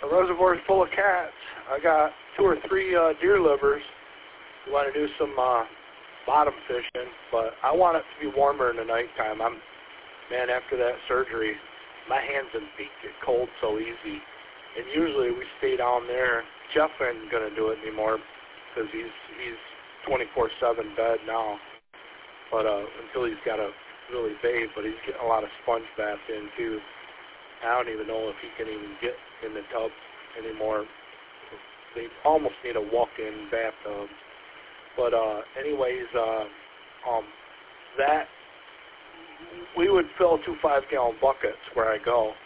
reservoir's full of cats. I got 2 or 3 deer livers. We want to do some bottom fishing, but I want it to be warmer in the nighttime. Man, after that surgery, my hands and feet get cold so easy. And usually we stay down there. Jeff ain't going to do it anymore because he's 24/7 bed now. But until he's got to really bathe, but he's getting a lot of sponge baths in too. I don't even know if he can even get in the tub anymore. They almost need a walk-in bathtub. But anyways, that we would fill 2 5-gallon buckets where I go.